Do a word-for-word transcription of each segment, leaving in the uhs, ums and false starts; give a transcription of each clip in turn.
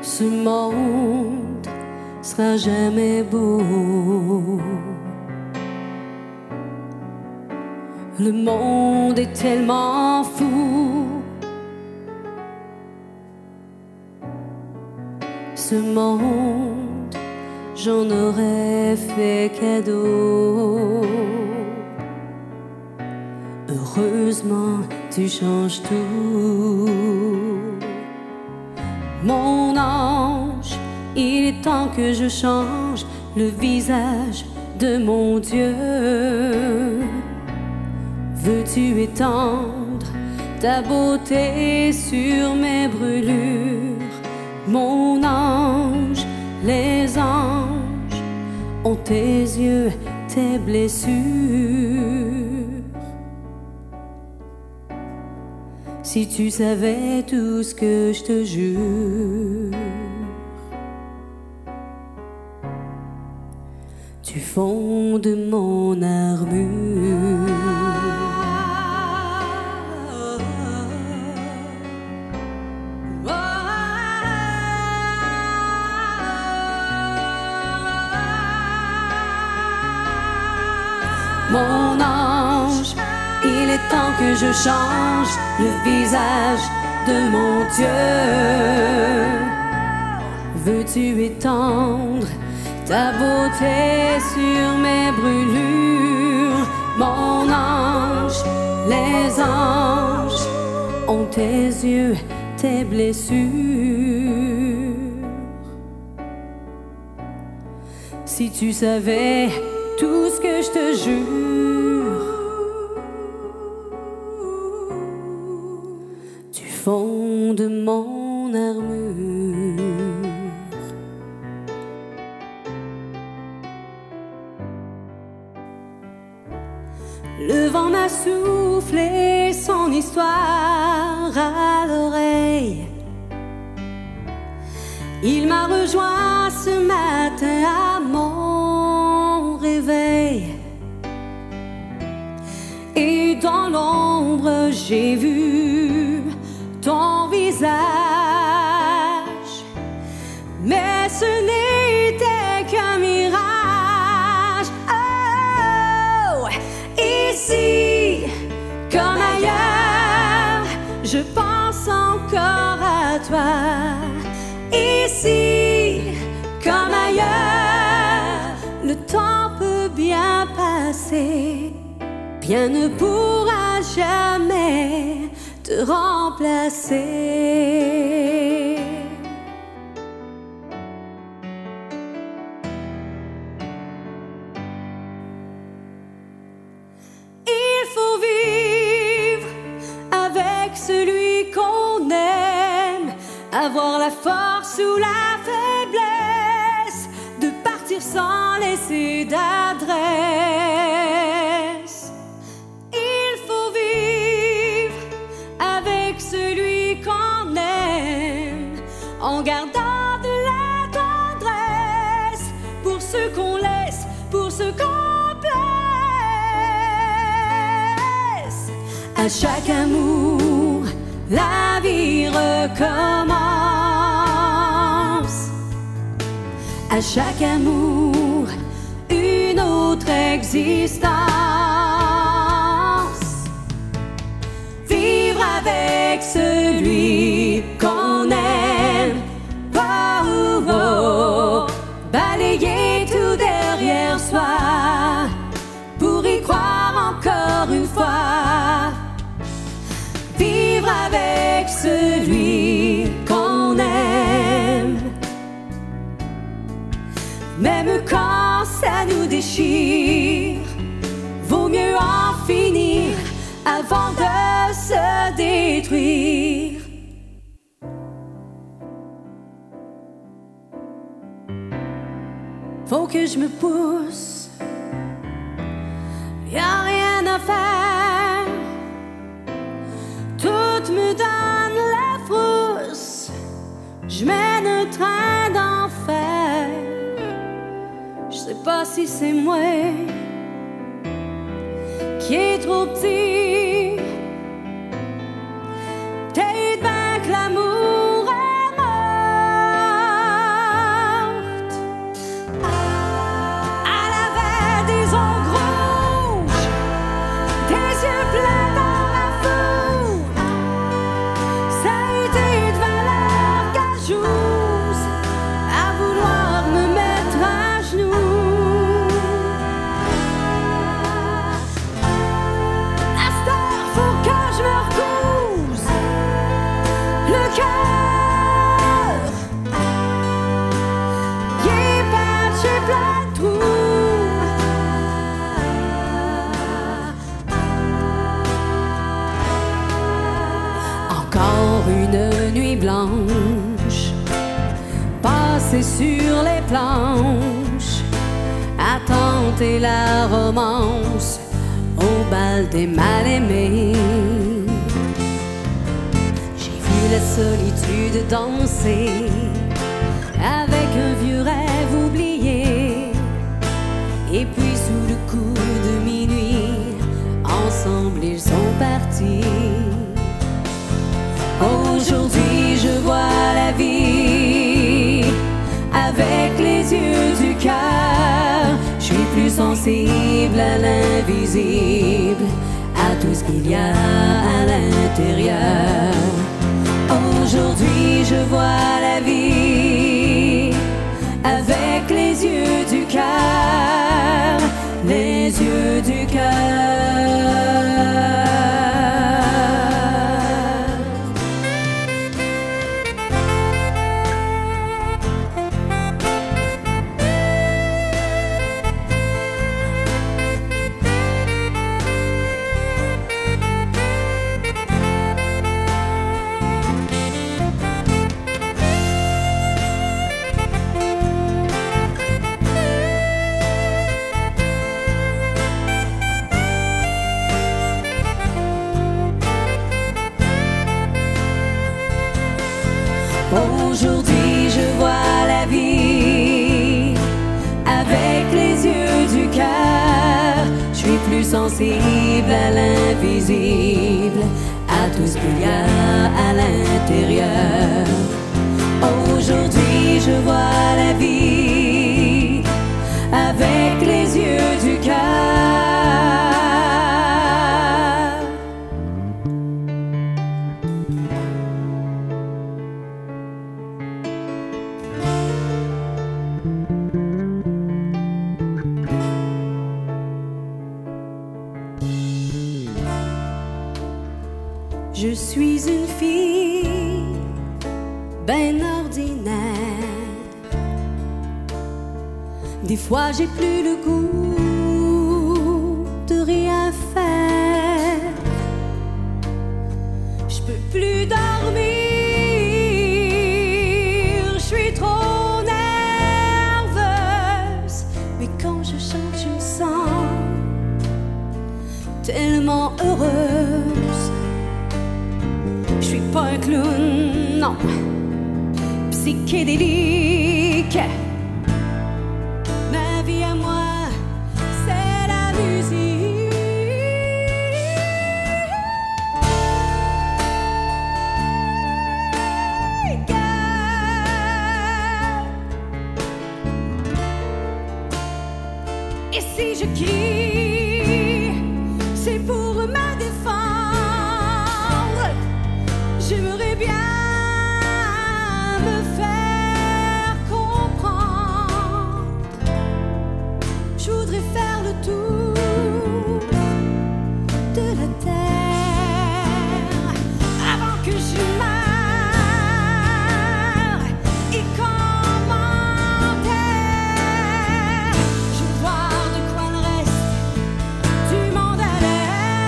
Ce monde sera jamais beau. Le monde est tellement fou. Ce monde, j'en aurais fait cadeau. Heureusement, tu changes tout. Mon ange, il est temps que je change le visage de mon Dieu. Veux-tu étendre ta beauté sur mes brûlures? Mon ange, les anges ont tes yeux, tes blessures. Si tu savais tout ce que je te jure, tu fondes mon armure. Mon ange, il est temps que je change le visage de mon Dieu. Veux-tu étendre ta beauté sur mes brûlures? Mon ange, les anges ont tes yeux, tes blessures. Si tu savais tout ce que je te jure, tu fondes mon armure. Le vent m'a soufflé son histoire à l'oreille. Il m'a rejoint ce matin à mon réveil. Et dans l'ombre j'ai vu ton visage, mais ce n'était qu'un mirage. Oh, ici comme ailleurs, je pense encore à toi. Ici comme ailleurs, le temps peut bien passer. Rien ne pourra jamais te remplacer. Il faut vivre avec celui qu'on aime, avoir la force ou la faiblesse de partir sans laisser d'adresse. Il faut vivre avec celui qu'on aime, en gardant de la tendresse pour ceux qu'on laisse, pour ceux qu'on blesse. À chaque amour, la vie recommence. À chaque amour, une autre existence. Vivre avec celui qu'on aime. Oh, oh, oh. Balayer tout derrière soi pour y croire encore une fois. Vivre avec celui qu'on aime, même quand ça nous déchire, vaut mieux en finir avant de se détruire. Faut que je me pousse, y'a rien à faire. Tout me donne la frousse, je mène un train d'enfer. Je sais pas si c'est moi qui est trop petit. Peut-être bien que l'amour est mort. Encore une nuit blanche, passée sur les planches, à tenter la romance au bal des mal-aimés. J'ai vu la solitude danser avec un vieux rêve oublié. Et puis sous le coup de minuit, ensemble ils sont partis. Aujourd'hui je vois la vie avec les yeux du cœur. Je suis plus sensible à l'invisible, à tout ce qu'il y a à l'intérieur. Aujourd'hui je vois la vie avec les yeux du cœur, les yeux du cœur. Aujourd'hui je vois la vie avec les yeux du cœur. Je suis plus sensible à l'invisible, à tout ce qu'il y a à l'intérieur. Aujourd'hui je vois la vie avec les yeux du cœur. Je suis une fille ben ordinaire. Des fois j'ai plus le goût de rien faire. Je peux plus dormir, je suis trop nerveuse. Mais quand je chante je me sens tellement heureuse. Je suis pas un clown, non, psychédélique. Ma vie à moi, c'est la musique. Et si je crie, c'est pour ma défense. J'aimerais bien me faire comprendre. Je voudrais faire le tour de la terre avant que je meure. Et commentaire, je veux voir de quoi il reste du monde à l'air.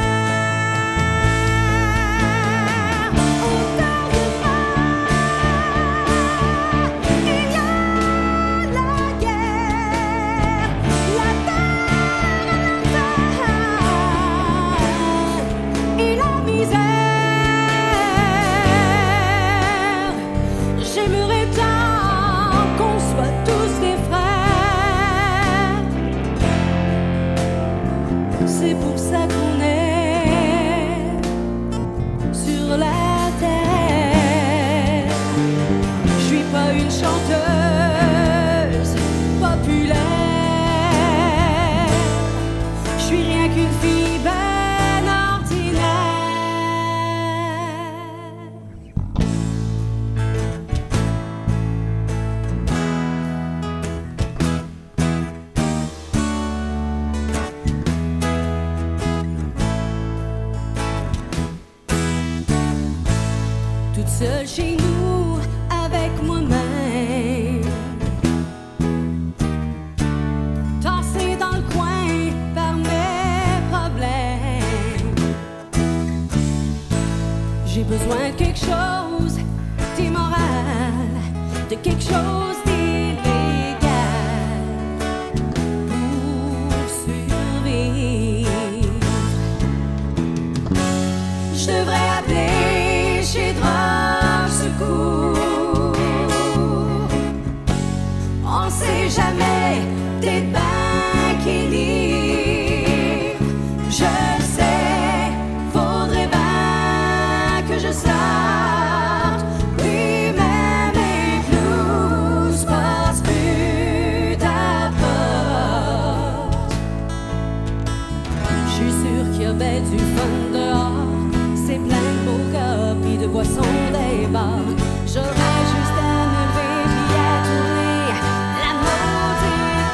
J'aimerais tant qu'on soit tous des frères. C'est pour ça qu'on est sur la terre. Je suis pas une chanteuse populaire. Je suis rien qu'une fille ben ordinaire. Toute seule chez nous avec moi-même, tassée dans le coin par mes problèmes. J'ai besoin de quelque chose d'immoral, de quelque chose d'illégal pour survivre. Je devrais appeler chez Drogue Secours. On sait jamais, peut-être bien qu'il livre. Je sais, faudrait bien que je sorte. Oui, même les blues passent plus à porte. Je suis sûr qu'il y a ben du fun dehors. C'est plein de beaux gars pis de boissons des bars. J'aurais juste à me lever pis à tourner la maudite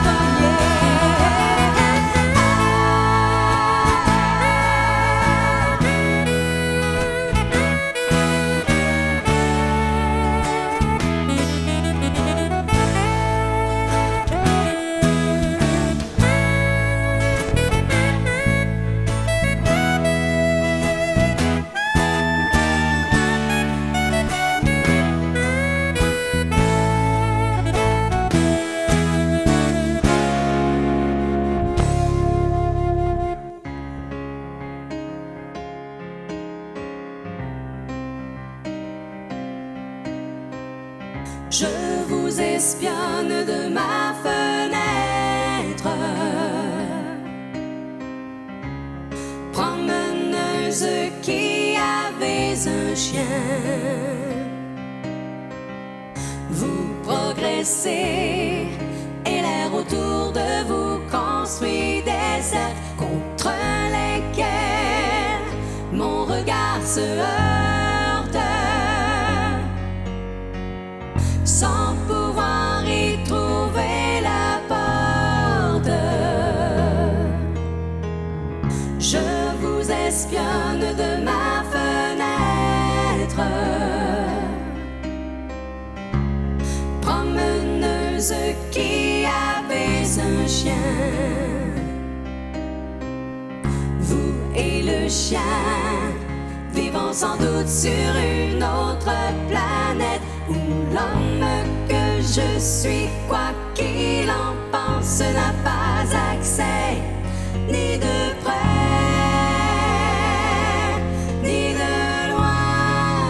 Je vous espionne de ma fenêtre, promeneuse qui avait un chien. Vous progressez et l'air autour de vous construit des cercles contre lesquels mon regard se heurte, sans pouvoir y trouver la porte. Je vous espionne de ma fenêtre, promeneuse qui avait un chien. Vous et le chien vivons sans doute sur une autre planète, où l'homme que je suis, quoi qu'il en pense, n'a pas accès, ni de près, ni de loin.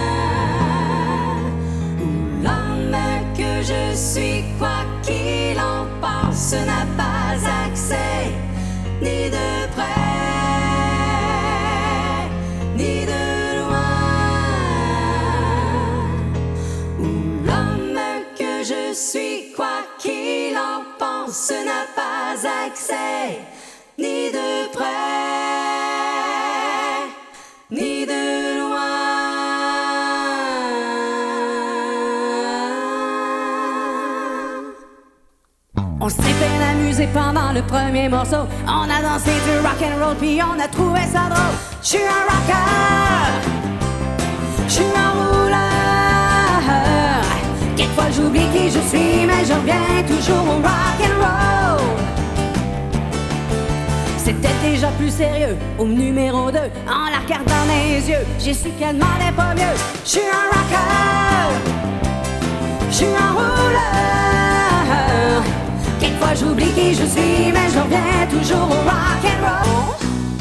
Où l'homme que je suis, quoi qu'il en pense, n'a pas accès, ni de près, ni de je suis, quoi qu'il en pense, n'a pas accès, ni de près, ni de loin. On s'est bien amusé pendant le premier morceau. On a dansé du rock and roll puis on a trouvé ça drôle. Je suis un rocker, je suis un rouleur. Quelquefois j'oublie qui je suis, mais je reviens toujours au rock and roll. C'était déjà plus sérieux au numéro deux. En la regardant dans les yeux, j'ai su qu'elle demandait pas mieux. Je suis un rocker, je suis un rouleur. Quelquefois j'oublie qui je suis, mais je reviens toujours au rock and roll.